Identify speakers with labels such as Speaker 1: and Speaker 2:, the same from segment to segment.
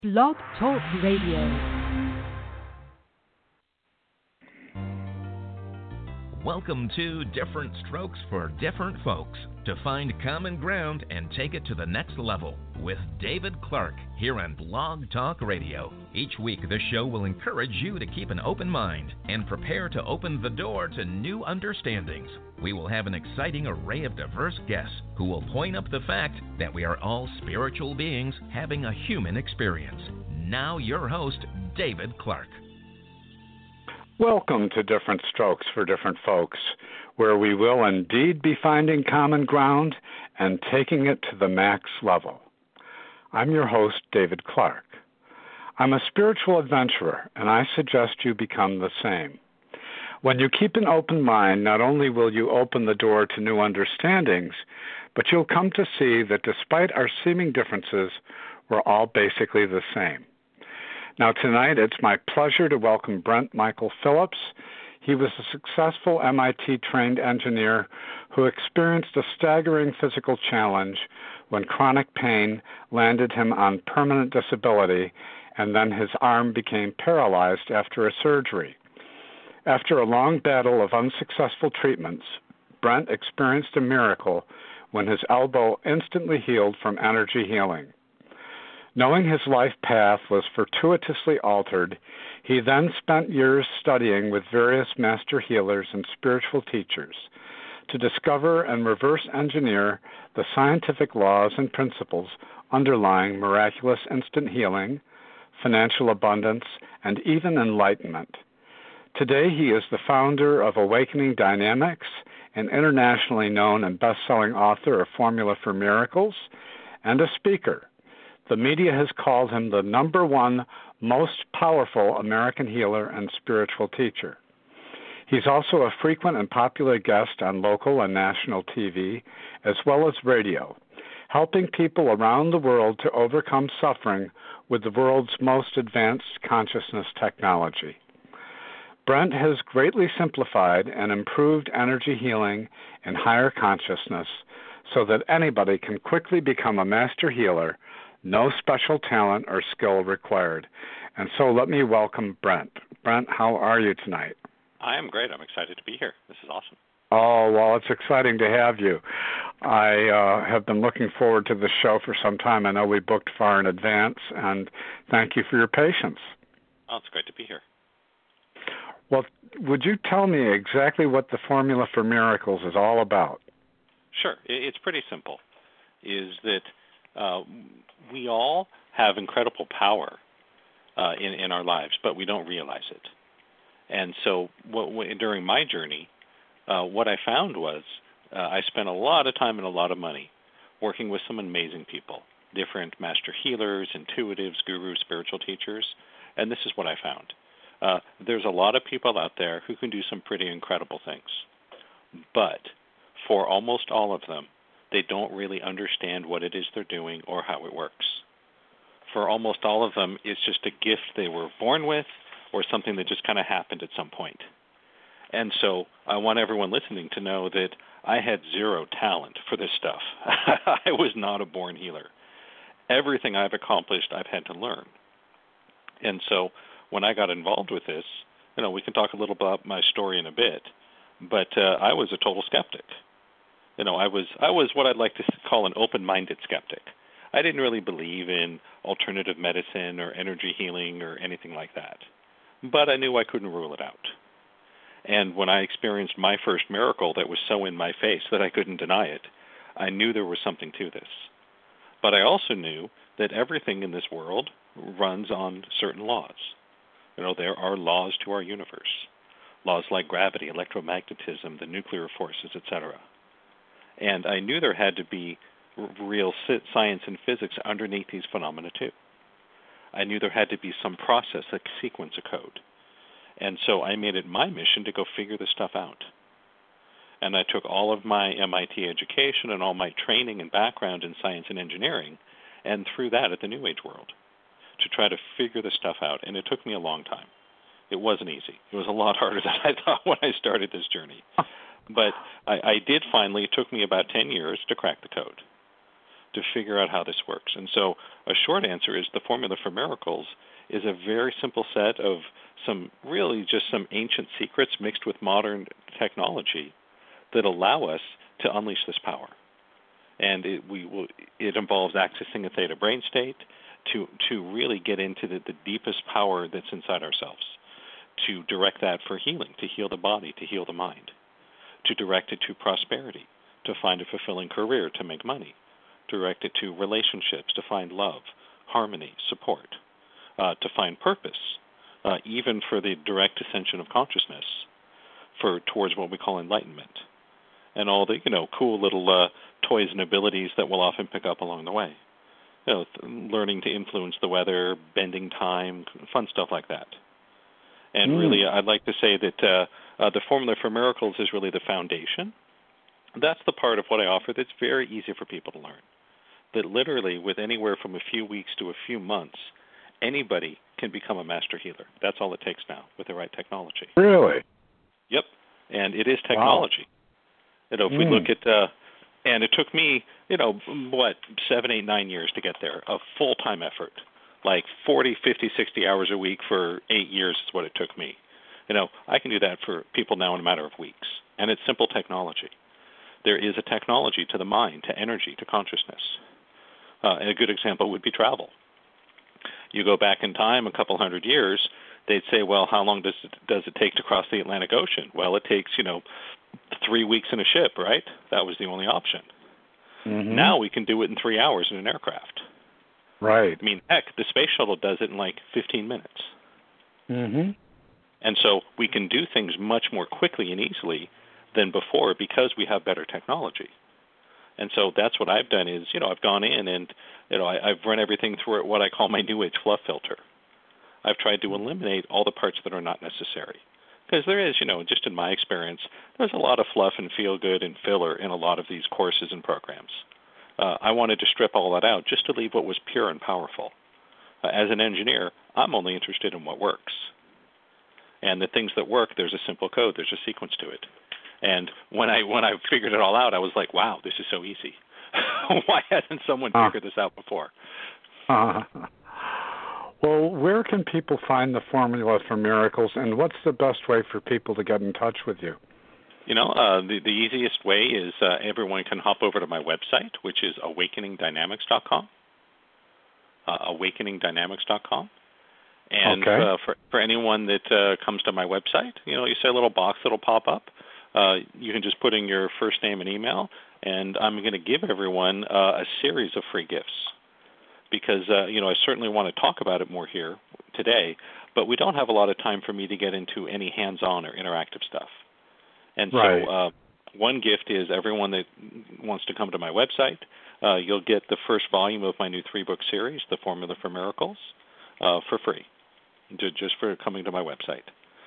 Speaker 1: Blog Talk Radio.
Speaker 2: Welcome to Different Strokes for Different Folks, to find common ground and take it to the next level with David Clark here on Blog Talk Radio. Each week, the show will encourage you to keep an open mind and prepare to open the door to new understandings. We will have an exciting array of diverse guests who will point up the fact that we are all spiritual beings having a human experience. Now, your host, David Clark.
Speaker 3: Welcome to Different Strokes for Different Folks, where we will indeed be finding common ground and taking it to the max level. I'm your host, David Clark. I'm a spiritual adventurer, and I suggest you become the same. When you keep an open mind, not only will you open the door to new understandings, but you'll come to see that despite our seeming differences, we're all basically the same. Now, tonight, it's my pleasure to welcome Brent Michael Phillips. He was a successful MIT-trained engineer who experienced a staggering physical challenge when chronic pain landed him on permanent disability, and then his arm became paralyzed after a surgery. After a long battle of unsuccessful treatments, Brent experienced a miracle when his elbow instantly healed from energy healing. Knowing his life path was fortuitously altered, he then spent years studying with various master healers and spiritual teachers to discover and reverse engineer the scientific laws and principles underlying miraculous instant healing, financial abundance, and even enlightenment. Today, he is the founder of Awakening Dynamics, an internationally known and best-selling author of Formula for Miracles, and a speaker. The media has called him the #1 most powerful American healer and spiritual teacher. He's also a frequent and popular guest on local and national TV, as well as radio, helping people around the world to overcome suffering with the world's most advanced consciousness technology. Brent has greatly simplified and improved energy healing and higher consciousness so that anybody can quickly become a master healer. No special talent or skill required. And so let me welcome Brent. Brent, how are you tonight?
Speaker 4: I am great. I'm excited to be here. This is awesome.
Speaker 3: Oh, well, it's exciting to have you. I have been looking forward to this show for some time. I know we booked far in advance, and thank you for your patience.
Speaker 4: Oh, it's great to be here.
Speaker 3: Well, would you tell me exactly what the Formula for Miracles is all about?
Speaker 4: Sure. It's pretty simple. Is that we all have incredible power in our lives, but we don't realize it. And so during my journey, what I found was I spent a lot of time and a lot of money working with some amazing people, different master healers, intuitives, gurus, spiritual teachers, and this is what I found. There's a lot of people out there who can do some pretty incredible things, but for almost all of them, they don't really understand what it is they're doing or how it works. For almost all of them, it's just a gift they were born with or something that just kind of happened at some point. And so I want everyone listening to know that I had zero talent for this stuff. I was not a born healer. Everything I've accomplished, I've had to learn. And so when I got involved with this, we can talk a little about my story in a bit, but I was a total skeptic. I was what I'd like to call an open-minded skeptic. I didn't really believe in alternative medicine or energy healing or anything like that. But I knew I couldn't rule it out. And when I experienced my first miracle that was so in my face that I couldn't deny it, I knew there was something to this. But I also knew that everything in this world runs on certain laws. There are laws to our universe. Laws like gravity, electromagnetism, the nuclear forces, etc. And I knew there had to be real science and physics underneath these phenomena too. I knew there had to be some process, a sequence, a code. And so I made it my mission to go figure this stuff out. And I took all of my MIT education and all my training and background in science and engineering and threw that at the New Age world to try to figure this stuff out. And it took me a long time. It wasn't easy. It was a lot harder than I thought when I started this journey. But I did finally, it took me about 10 years to crack the code. to figure out how this works. And so a short answer is the formula for miracles is a very simple set of some ancient secrets mixed with modern technology that allow us to unleash this power. And it involves accessing a theta brain state to really get into the deepest power that's inside ourselves, to direct that for healing, to heal the body, to heal the mind, to direct it to prosperity, to find a fulfilling career, to make money, direct it to relationships, to find love, harmony, support, to find purpose, even for the direct ascension of consciousness, towards what we call enlightenment, and all the cool little toys and abilities that we'll often pick up along the way. Learning to influence the weather, bending time, fun stuff like that. And really, I'd like to say that the formula for miracles is really the foundation. That's the part of what I offer that's very easy for people to learn. That literally, with anywhere from a few weeks to a few months, anybody can become a master healer. That's all it takes now with the right technology.
Speaker 3: Really?
Speaker 4: Yep. And it is technology. Wow. If we look at, and it took me, 7, 8, 9 years to get there, a full-time effort, like 40, 50, 60 hours a week for 8 years is what it took me. I can do that for people now in a matter of weeks. And it's simple technology. There is a technology to the mind, to energy, to consciousness. And a good example would be travel. You go back in time a couple hundred years, they'd say, well, how long does it take to cross the Atlantic Ocean? Well, it takes, 3 weeks in a ship, right? That was the only option. Mm-hmm. Now we can do it in 3 hours in an aircraft.
Speaker 3: Right.
Speaker 4: I mean, heck, the space shuttle does it in like 15 minutes.
Speaker 3: Mm-hmm.
Speaker 4: And so we can do things much more quickly and easily than before because we have better technology. And so that's what I've done is, I've gone in and, I've run everything through what I call my New Age fluff filter. I've tried to eliminate all the parts that are not necessary. Because there is, just in my experience, there's a lot of fluff and feel-good and filler in a lot of these courses and programs. I wanted to strip all that out just to leave what was pure and powerful. As an engineer, I'm only interested in what works. And the things that work, there's a simple code, there's a sequence to it. And when I figured it all out, I was like, wow, this is so easy. Why hasn't someone figured this out before?
Speaker 3: Well, where can people find the formula for miracles, and what's the best way for people to get in touch with you?
Speaker 4: The easiest way is everyone can hop over to my website, which is awakeningdynamics.com. Awakeningdynamics.com. And for anyone that comes to my website, you see a little box that'll pop up. You can just put in your first name and email, and I'm going to give everyone a series of free gifts. Because, I certainly want to talk about it more here today, but we don't have a lot of time for me to get into any hands-on or interactive stuff. And so one gift is everyone that wants to come to my website, you'll get the first volume of my new 3-book series, The Formula for Miracles, for free, just for coming to my website.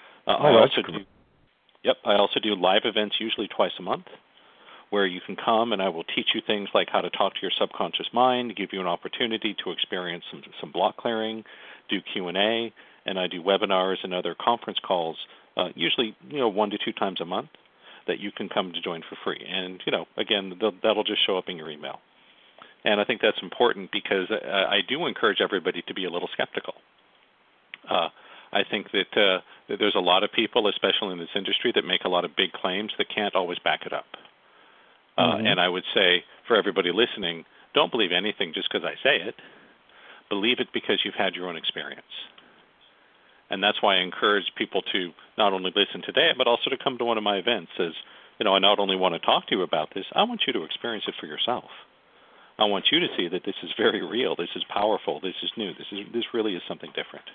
Speaker 4: I also do live events usually twice a month, where you can come and I will teach you things like how to talk to your subconscious mind, give you an opportunity to experience some block clearing, do Q&A, and I do webinars and other conference calls, usually 1 to 2 times a month that you can come to join for free. And, again, that'll just show up in your email. And I think that's important because I do encourage everybody to be a little skeptical. I think that there's a lot of people, especially in this industry, that make a lot of big claims that can't always back it up. And I would say for everybody listening, don't believe anything just because I say it. Believe it because you've had your own experience. And that's why I encourage people to not only listen today, but also to come to one of my events. As I not only want to talk to you about this, I want you to experience it for yourself. I want you to see that this is very real, this is powerful, this is new, this really is something different.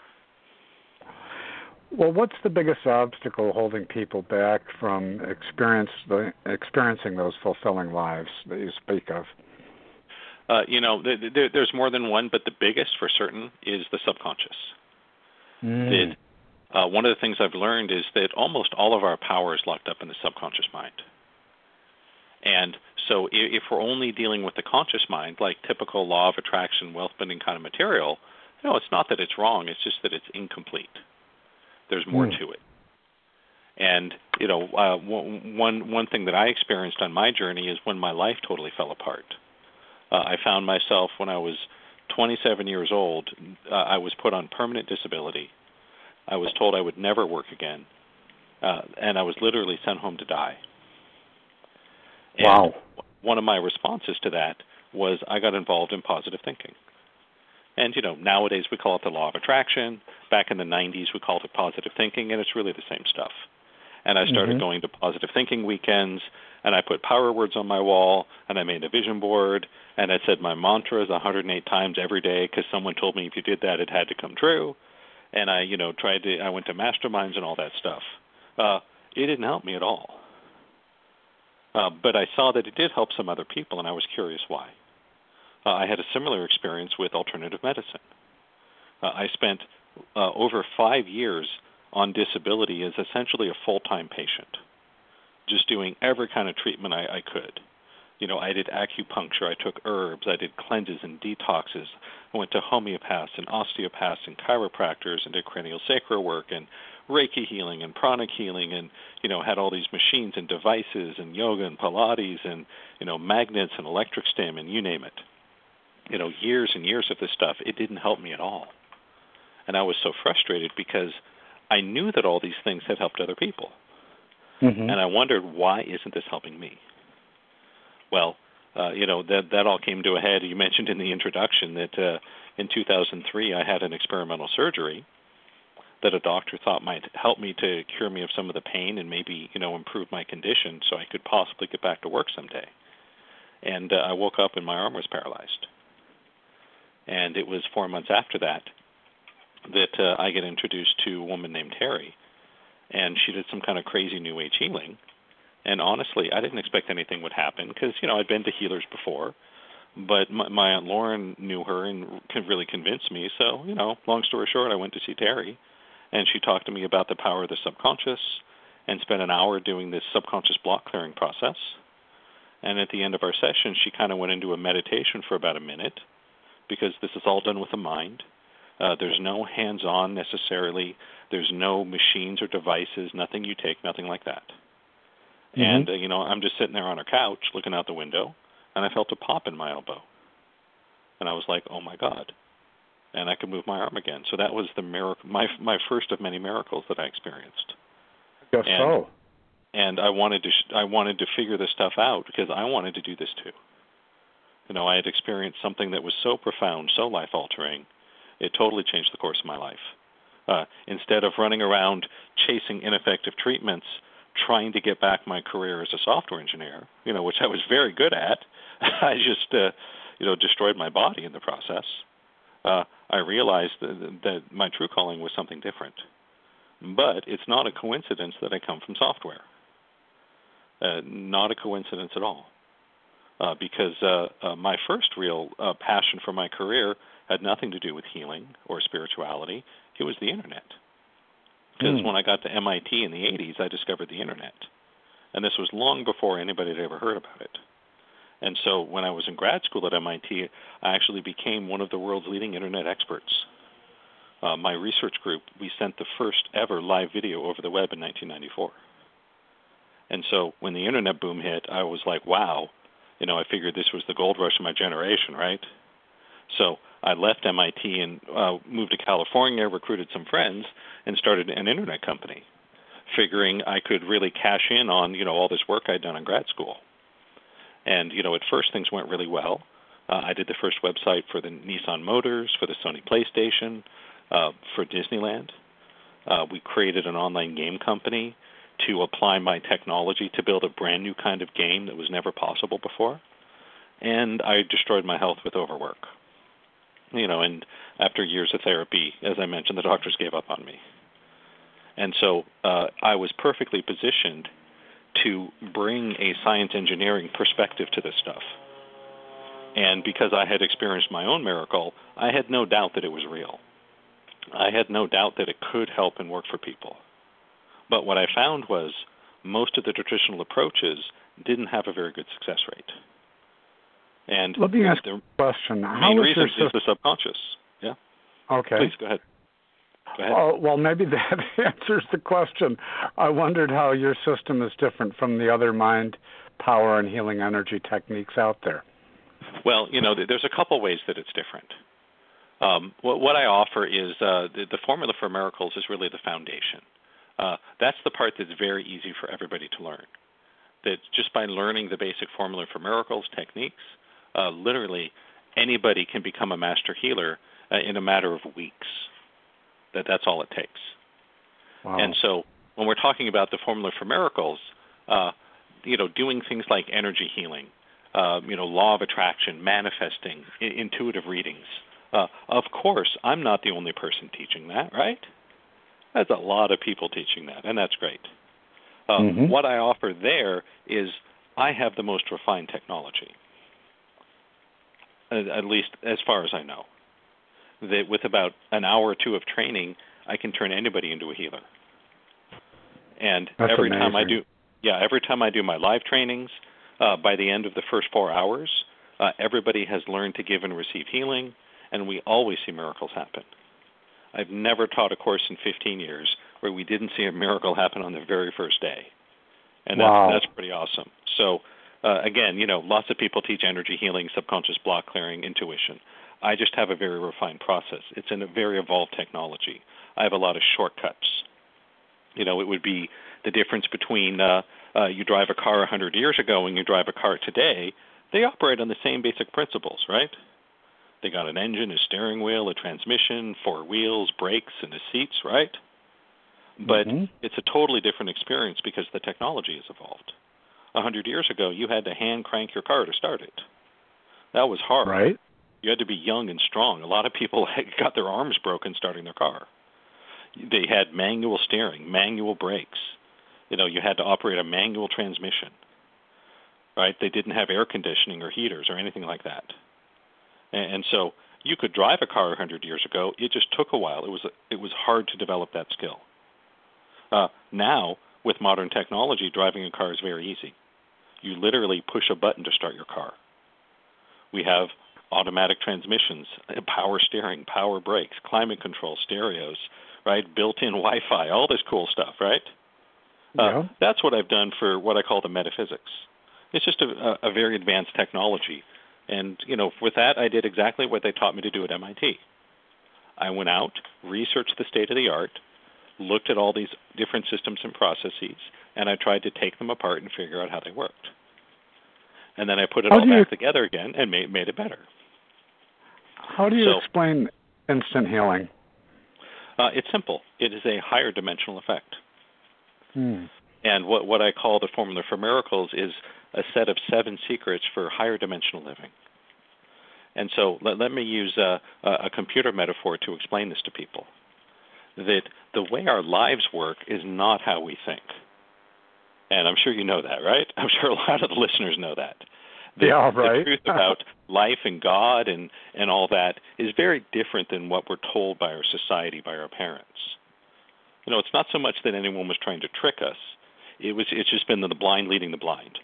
Speaker 3: Well, what's the biggest obstacle holding people back from experiencing those fulfilling lives that you speak of?
Speaker 4: There's more than one, but the biggest for certain is the subconscious. One of the things I've learned is that almost all of our power is locked up in the subconscious mind. And so if we're only dealing with the conscious mind, like typical law of attraction, wealth-bending kind of material, it's not that it's wrong, it's just that it's incomplete. There's more to it. And, one thing that I experienced on my journey is when my life totally fell apart. I found myself when I was 27 years old, I was put on permanent disability. I was told I would never work again, and I was literally sent home to die.
Speaker 3: Wow.
Speaker 4: And one of my responses to that was I got involved in positive thinking. And, nowadays we call it the law of attraction. Back in the 90s we called it positive thinking, and it's really the same stuff. And I started going to positive thinking weekends, and I put power words on my wall, and I made a vision board, and I said my mantras 108 times every day because someone told me if you did that, it had to come true. And I, I went to masterminds and all that stuff. It didn't help me at all. But I saw that it did help some other people, and I was curious why. I had a similar experience with alternative medicine. I spent over 5 years on disability as essentially a full-time patient, just doing every kind of treatment I could. I did acupuncture, I took herbs, I did cleanses and detoxes. I went to homeopaths and osteopaths and chiropractors and did cranial sacral work and Reiki healing and pranic healing and, had all these machines and devices and yoga and Pilates and, magnets and electric stim and you name it. Years and years of this stuff, it didn't help me at all. And I was so frustrated because I knew that all these things had helped other people. And I wondered, why isn't this helping me? Well, that all came to a head. You mentioned in the introduction that in 2003 I had an experimental surgery that a doctor thought might help me to cure me of some of the pain and maybe, improve my condition so I could possibly get back to work someday. And I woke up and my arm was paralyzed. And it was 4 months after that I get introduced to a woman named Terry, and she did some kind of crazy New Age healing. And honestly, I didn't expect anything would happen because, I'd been to healers before, but my Aunt Lauren knew her and really convinced me. So, long story short, I went to see Terry, and she talked to me about the power of the subconscious and spent an hour doing this subconscious block clearing process. And at the end of our session, she kind of went into a meditation for about a minute because this is all done with the mind. There's no hands-on necessarily. There's no machines or devices, nothing you take, nothing like that. And, I'm just sitting there on her couch looking out the window, and I felt a pop in my elbow. And I was like, oh, my God. And I could move my arm again. So that was the miracle, my first of many miracles that I experienced.
Speaker 3: I guess so.
Speaker 4: And I wanted to figure this stuff out because I wanted to do this too. I had experienced something that was so profound, so life-altering, it totally changed the course of my life. Instead of running around chasing ineffective treatments, trying to get back my career as a software engineer, which I was very good at, I just, destroyed my body in the process. I realized that my true calling was something different. But it's not a coincidence that I come from software. Not a coincidence at all. Because my first real passion for my career had nothing to do with healing or spirituality. It was the Internet. Because when I got to MIT in the 80s, I discovered the Internet. And this was long before anybody had ever heard about it. And so when I was in grad school at MIT, I actually became one of the world's leading Internet experts. My research group, we sent the first ever live video over the web in 1994. And so when the Internet boom hit, I was like, wow. I figured this was the gold rush of my generation, right? So I left MIT and moved to California, recruited some friends, and started an Internet company, figuring I could really cash in on, all this work I'd done in grad school. And, at first things went really well. I did the first website for the Nissan Motors, for the Sony PlayStation, for Disneyland. We created an online game company to apply my technology to build a brand new kind of game that was never possible before. And I destroyed my health with overwork. And after years of therapy, as I mentioned, the doctors gave up on me. And so I was perfectly positioned to bring a science engineering perspective to this stuff. And because I had experienced my own miracle, I had no doubt that it was real. I had no doubt that it could help and work for people. But what I found was most of the traditional approaches didn't have a very good success rate. And
Speaker 3: let me ask a question.
Speaker 4: The main reason is the subconscious. Yeah.
Speaker 3: Okay.
Speaker 4: Please, go ahead. Go ahead.
Speaker 3: Well, maybe that answers the question. I wondered how your system is different from the other mind, power, and healing energy techniques out there.
Speaker 4: Well, there's a couple ways that it's different. What I offer is the Formula for Miracles is really the foundation. That's the part that's very easy for everybody to learn. That just by learning the basic Formula for Miracles techniques, literally anybody can become a master healer in a matter of weeks. That's all it takes.
Speaker 3: Wow.
Speaker 4: And so when we're talking about the Formula for Miracles, doing things like energy healing, law of attraction, manifesting, intuitive readings. Of course, I'm not the only person teaching that, right? There's a lot of people teaching that, and that's great. What I offer there is I have the most refined technology, at least as far as I know. That with about an hour or two of training, I can turn anybody into a healer. And
Speaker 3: that's
Speaker 4: every
Speaker 3: amazing.
Speaker 4: time I do my live trainings, by the end of the first 4 hours, everybody has learned to give and receive healing, and we always see miracles happen. I've never taught a course in 15 years where we didn't see a miracle happen on the very first day. And that's pretty awesome. So, again, lots of people teach energy healing, subconscious block clearing, intuition. I just have a very refined process. It's in a very evolved technology. I have a lot of shortcuts. It would be the difference between you drive a car 100 years ago and you drive a car today. They operate on the same basic principles, right? They got an engine, a steering wheel, a transmission, 4 wheels, brakes, and the seats, right? But it's a totally different experience because the technology has evolved. 100 years ago, you had to hand crank your car to start it. That was hard.
Speaker 3: Right.
Speaker 4: You had to be young and strong. A lot of people got their arms broken starting their car. They had manual steering, manual brakes. You had to operate a manual transmission, right? They didn't have air conditioning or heaters or anything like that. And so you could drive a car 100 years ago. It just took a while. It was hard to develop that skill. Now, with modern technology, driving a car is very easy. You literally push a button to start your car. We have automatic transmissions, power steering, power brakes, climate control, stereos, right? Built-in Wi-Fi, all this cool stuff, right? That's what I've done for what I call the metaphysics. It's just a very advanced technology. And, with that, I did exactly what they taught me to do at MIT. I went out, researched the state of the art, looked at all these different systems and processes, and I tried to take them apart and figure out how they worked. And then I put it all back together again and made it better.
Speaker 3: How do you explain instant healing?
Speaker 4: It's simple. It is a higher dimensional effect. And what I call the Formula for Miracles is a set of 7 secrets for higher dimensional living. And so let me use a computer metaphor to explain this to people. That the way our lives work is not how we think. And I'm sure you know that, right? I'm sure a lot of the listeners know that.
Speaker 3: Right.
Speaker 4: The truth about life and God and all that is very different than what we're told by our society, by our parents. It's not so much that anyone was trying to trick us. It's just been the blind leading the blind.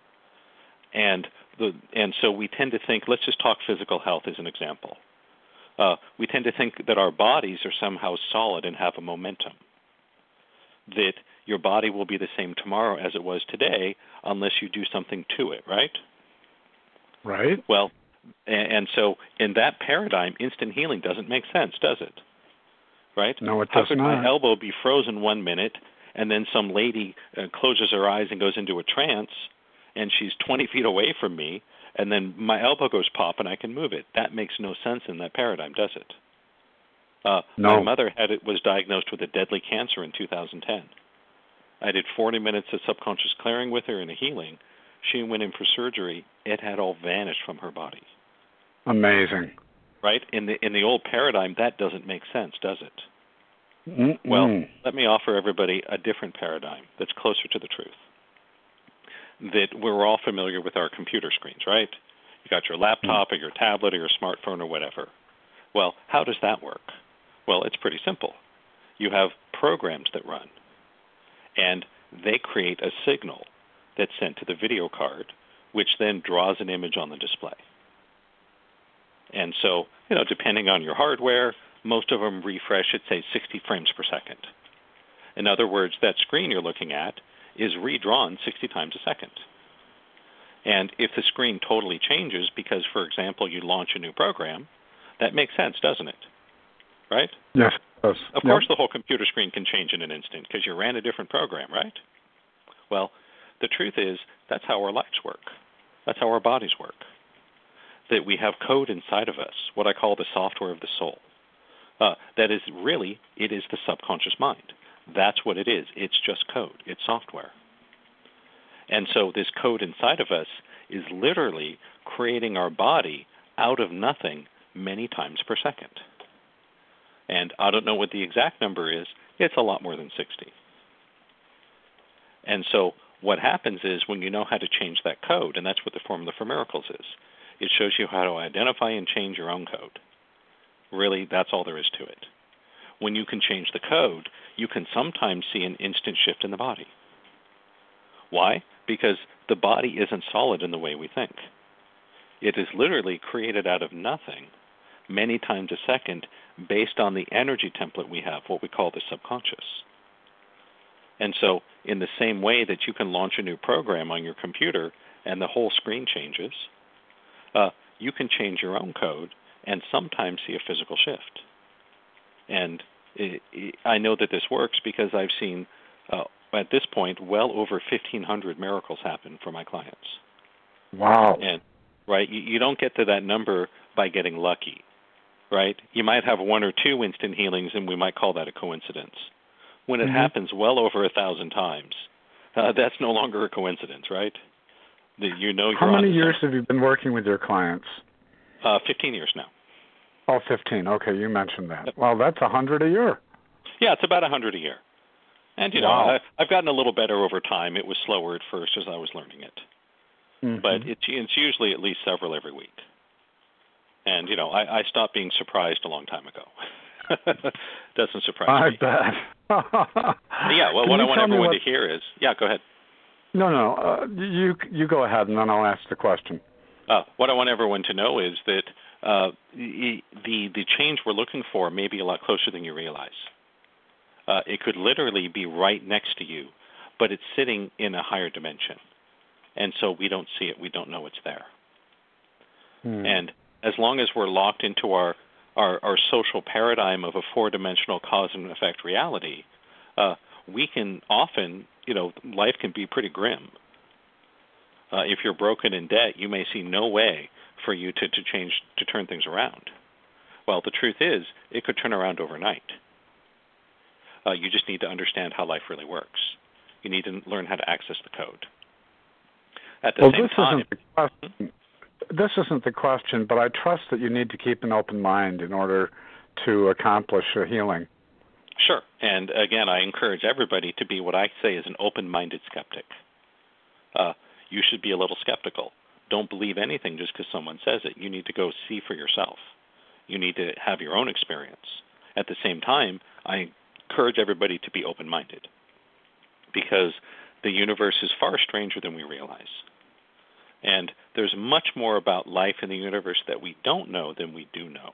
Speaker 4: And so we tend to think, let's just talk physical health as an example. We tend to think that our bodies are somehow solid and have a momentum. That your body will be the same tomorrow as it was today unless you do something to it, right?
Speaker 3: Right.
Speaker 4: Well, and so in that paradigm, instant healing doesn't make sense, does it? Right?
Speaker 3: No, it does
Speaker 4: not. How could my elbow be frozen 1 minute and then some lady closes her eyes and goes into a trance and she's 20 feet away from me and then my elbow goes pop and I can move it? That makes no sense in that paradigm, does it?
Speaker 3: No.
Speaker 4: My mother was diagnosed with a deadly cancer in 2010. I did 40 minutes of subconscious clearing with her and a healing. She went in for surgery. It had all vanished from her body.
Speaker 3: Amazing.
Speaker 4: Right? In the old paradigm, that doesn't make sense, does it? Well, let me offer everybody a different paradigm that's closer to the truth. That we're all familiar with our computer screens, right? You got your laptop or your tablet or your smartphone or whatever. Well, how does that work? Well, it's pretty simple. You have programs that run, and they create a signal that's sent to the video card, which then draws an image on the display. And so, depending on your hardware, most of them refresh at, say, 60 frames per second. In other words, that screen you're looking at is redrawn 60 times a second. And if the screen totally changes because, for example, you launch a new program, that makes sense, doesn't it? Right?
Speaker 3: Yes, it does.
Speaker 4: Of course, the whole computer screen can change in an instant because you ran a different program, right? Well, the truth is that's how our lives work. That's how our bodies work. That we have code inside of us, what I call the software of the soul. That is really, it is the subconscious mind. That's what it is. It's just code. It's software. And so this code inside of us is literally creating our body out of nothing many times per second. And I don't know what the exact number is. It's a lot more than 60. And so what happens is when you know how to change that code, and that's what the Formula for Miracles is, it shows you how to identify and change your own code. Really, that's all there is to it. When you can change the code, you can sometimes see an instant shift in the body. Why? Because the body isn't solid in the way we think. It is literally created out of nothing many times a second based on the energy template we have, what we call the subconscious. And so in the same way that you can launch a new program on your computer and the whole screen changes, you can change your own code and sometimes see a physical shift. And I know that this works because I've seen, at this point, well over 1,500 miracles happen for my clients.
Speaker 3: Wow.
Speaker 4: And, right, you don't get to that number by getting lucky, right? You might have one or two instant healings, and we might call that a coincidence. When it happens well over 1,000 times, that's no longer a coincidence, right?
Speaker 3: How many years have you been working with your clients?
Speaker 4: 15 years now.
Speaker 3: Oh, 15. Okay, you mentioned that. Well, that's 100 a year.
Speaker 4: Yeah, it's about 100 a year. And,
Speaker 3: Wow.
Speaker 4: I've gotten a little better over time. It was slower at first as I was learning it. But it's usually at least several every week. And, I stopped being surprised a long time ago. Doesn't surprise me.
Speaker 3: I bet.
Speaker 4: Yeah, well, what I want everyone to hear is... Yeah, go ahead.
Speaker 3: No. You go ahead, and then I'll ask the question.
Speaker 4: What I want everyone to know is that the change we're looking for may be a lot closer than you realize. It could literally be right next to you, but it's sitting in a higher dimension. And so we don't see it. We don't know it's there. And as long as we're locked into our social paradigm of a four-dimensional cause and effect reality, we can often, life can be pretty grim. If you're broken in debt, you may see no way for you to turn things around. Well, the truth is, it could turn around overnight. You just need to understand how life really works. You need to learn how to access the code. At the same time...
Speaker 3: This isn't the question, but I trust that you need to keep an open mind in order to accomplish a healing.
Speaker 4: Sure. And again, I encourage everybody to be what I say is an open-minded skeptic. You should be a little skeptical. Don't believe anything just because someone says it. You need to go see for yourself. You need to have your own experience. At the same time, I encourage everybody to be open-minded because the universe is far stranger than we realize. And there's much more about life in the universe that we don't know than we do know.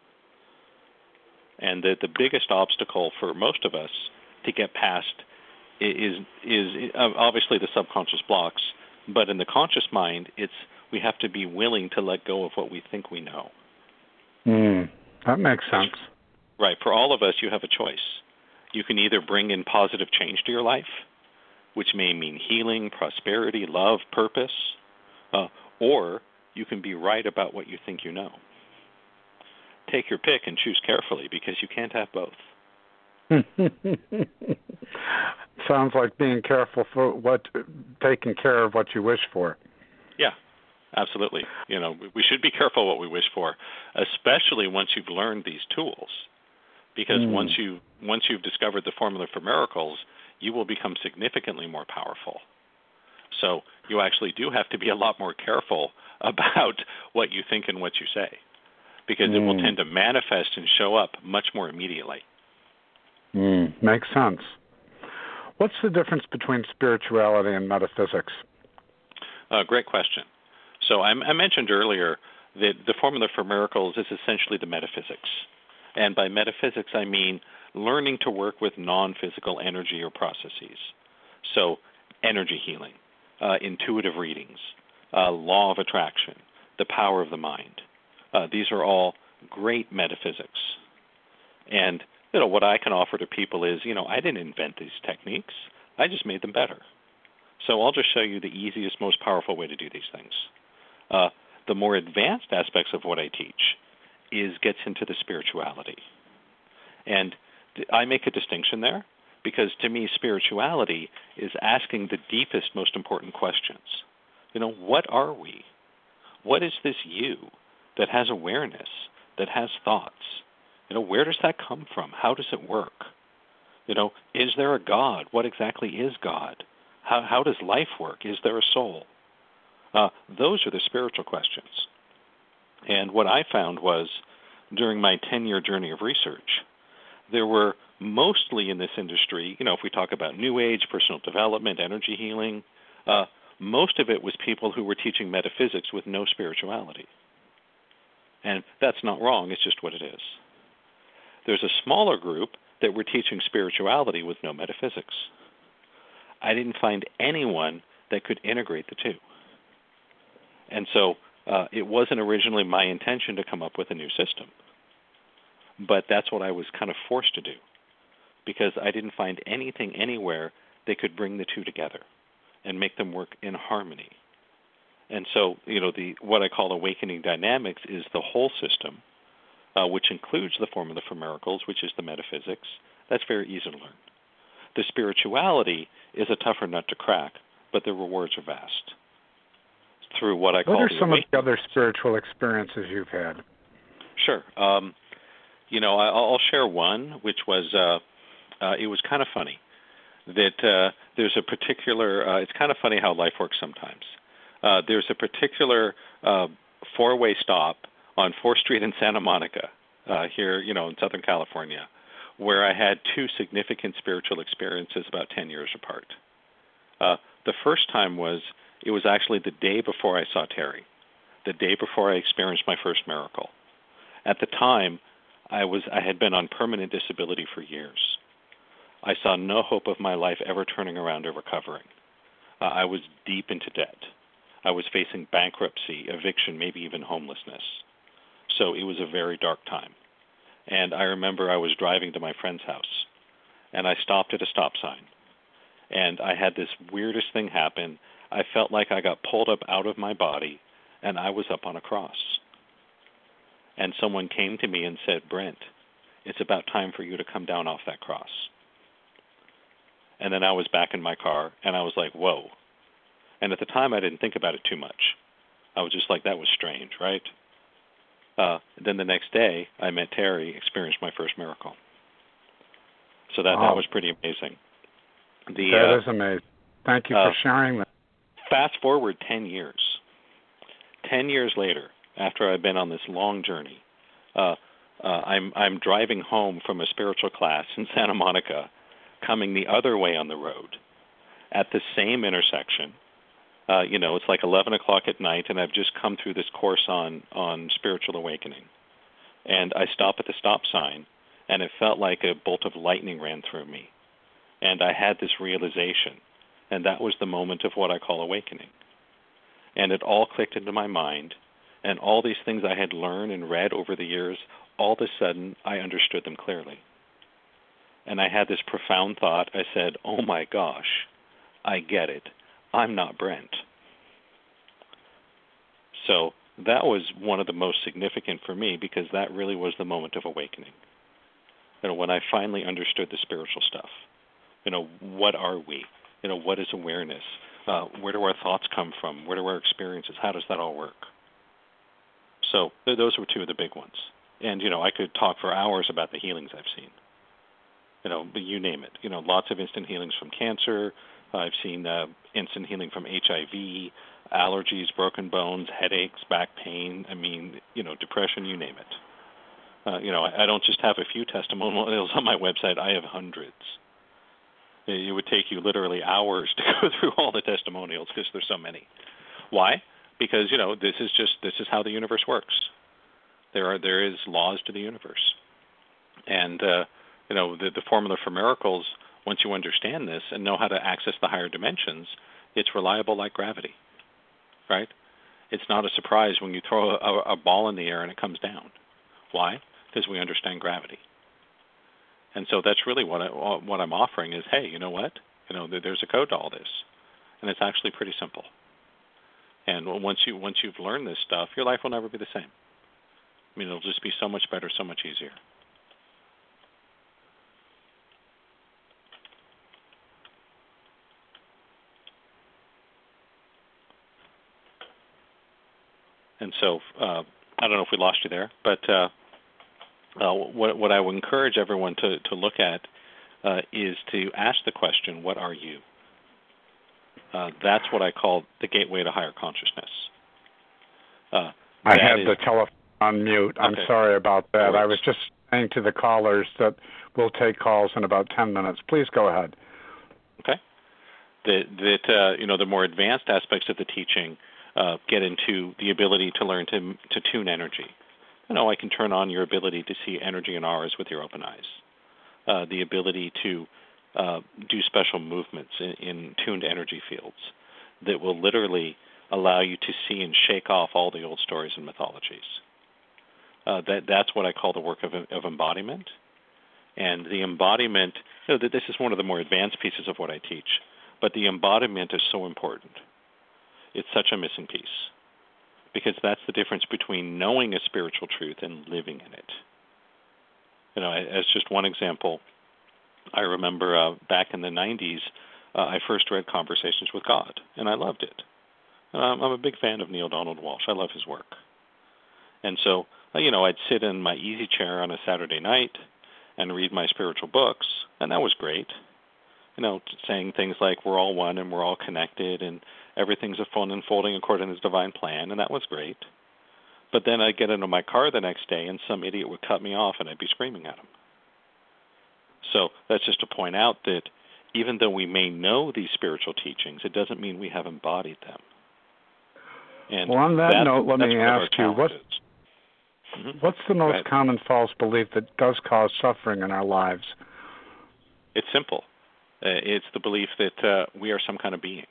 Speaker 4: And the biggest obstacle for most of us to get past is obviously the subconscious blocks, but in the conscious mind, we have to be willing to let go of what we think we know.
Speaker 3: That makes sense.
Speaker 4: Right. For all of us, you have a choice. You can either bring in positive change to your life, which may mean healing, prosperity, love, purpose, or you can be right about what you think you know. Take your pick and choose carefully because you can't have both.
Speaker 3: Sounds like being careful for taking care of what you wish for.
Speaker 4: Yeah, absolutely. We should be careful what we wish for, especially once you've learned these tools. Because once you've discovered the formula for miracles, you will become significantly more powerful. So you actually do have to be a lot more careful about what you think and what you say, because it will tend to manifest and show up much more immediately.
Speaker 3: Makes sense. What's the difference between spirituality and metaphysics?
Speaker 4: Great question. So I mentioned earlier that the formula for miracles is essentially the metaphysics. And by metaphysics, I mean learning to work with non-physical energy or processes. So energy healing, intuitive readings, law of attraction, the power of the mind. These are all great metaphysics. And, what I can offer to people is, I didn't invent these techniques. I just made them better. So I'll just show you the easiest, most powerful way to do these things. The more advanced aspects of what I teach gets into the spirituality. And I make a distinction there because to me spirituality is asking the deepest, most important questions. What are we? What is this you that has awareness, that has thoughts? Where does that come from? How does it work? Is there a God? What exactly is God? How does life work? Is there a soul? Those are the spiritual questions. And what I found was, during my 10-year journey of research, there were mostly in this industry, if we talk about New Age, personal development, energy healing, most of it was people who were teaching metaphysics with no spirituality. And that's not wrong, it's just what it is. There's a smaller group that were teaching spirituality with no metaphysics. I didn't find anyone that could integrate the two. And so it wasn't originally my intention to come up with a new system. But that's what I was kind of forced to do, because I didn't find anything anywhere that could bring the two together and make them work in harmony. And so, what I call awakening dynamics is the whole system, which includes the formula for miracles, which is the metaphysics. That's very easy to learn. The spirituality is a tougher nut to crack, but the rewards are vast. Through what I call
Speaker 3: What are some of the other spiritual experiences you've had?
Speaker 4: Sure. I'll share one, which was, it was kind of funny that there's a particular, it's kind of funny how life works sometimes. There's a particular four-way stop on 4th Street in Santa Monica, here, in Southern California, where I had two significant spiritual experiences about 10 years apart. The first time it was actually the day before I saw Terry, the day before I experienced my first miracle. At the time, I had been on permanent disability for years. I saw no hope of my life ever turning around or recovering. I was deep into debt. I was facing bankruptcy, eviction, maybe even homelessness. So it was a very dark time. And I remember I was driving to my friend's house, and I stopped at a stop sign. And I had this weirdest thing happen. I felt like I got pulled up out of my body, and I was up on a cross. And someone came to me and said, "Brent, it's about time for you to come down off that cross." And then I was back in my car, and I was like, whoa. And at the time, I didn't think about it too much. I was just like, that was strange, right? Then the next day, I met Terry, experienced my first miracle. So that was pretty amazing.
Speaker 3: That is amazing. Thank you for sharing that.
Speaker 4: Fast forward 10 years. 10 years later, after I've been on this long journey, I'm driving home from a spiritual class in Santa Monica, coming the other way on the road, at the same intersection. It's like 11 o'clock at night, and I've just come through this course on spiritual awakening. And I stop at the stop sign, and it felt like a bolt of lightning ran through me. And I had this realization, and that was the moment of what I call awakening. And it all clicked into my mind, and all these things I had learned and read over the years, all of a sudden I understood them clearly. And I had this profound thought. I said, oh my gosh, I get it. I'm not Brent. So that was one of the most significant for me, because that really was the moment of awakening. When I finally understood the spiritual stuff. What are we? What is awareness? Where do our thoughts come from? Where do our experiences? How does that all work? So those were two of the big ones. And, I could talk for hours about the healings I've seen. You name it. Lots of instant healings from cancer. I've seen instant healing from HIV, allergies, broken bones, headaches, back pain. Depression, you name it. I don't just have a few testimonials on my website. I have hundreds. It would take you literally hours to go through all the testimonials because there's so many. Why? Because, this is how the universe works. There is laws to the universe. And, the formula for miracles, once you understand this and know how to access the higher dimensions, it's reliable like gravity, right? It's not a surprise when you throw a ball in the air and it comes down. Why? Because we understand gravity. And so that's really what I'm offering is, hey, you know what? There's a code to all this, and it's actually pretty simple. And once you've learned this stuff, your life will never be the same. I mean, it'll just be so much better, so much easier. And so I don't know if we lost you there, but what I would encourage everyone to look at is to ask the question, what are you? That's what I call the gateway to higher consciousness.
Speaker 3: I had the telephone on mute. I'm sorry about that.
Speaker 4: No,
Speaker 3: I was just saying to the callers that we'll take calls in about 10 minutes. Please go ahead.
Speaker 4: Okay. The more advanced aspects of the teaching get into the ability to learn to tune energy. I can turn on your ability to see energy and auras with your open eyes. The ability to do special movements in tuned energy fields that will literally allow you to see and shake off all the old stories and mythologies. That's what I call the work of embodiment. And the embodiment, this is one of the more advanced pieces of what I teach, but the embodiment is so important. It's such a missing piece, because that's the difference between knowing a spiritual truth and living in it. As just one example, I remember back in the 90s, I first read Conversations with God, and I loved it. I'm a big fan of Neale Donald Walsch. I love his work. And so, I'd sit in my easy chair on a Saturday night and read my spiritual books, and that was great. Saying things like we're all one and we're all connected and everything's unfolding according to His divine plan, and that was great. But then I'd get into my car the next day and some idiot would cut me off and I'd be screaming at him. So that's just to point out that even though we may know these spiritual teachings, it doesn't mean we have embodied them. And
Speaker 3: well, on that note, let me ask you, what's the most common false belief that does cause suffering in our lives?
Speaker 4: It's simple. It's the belief that we are some kind of being,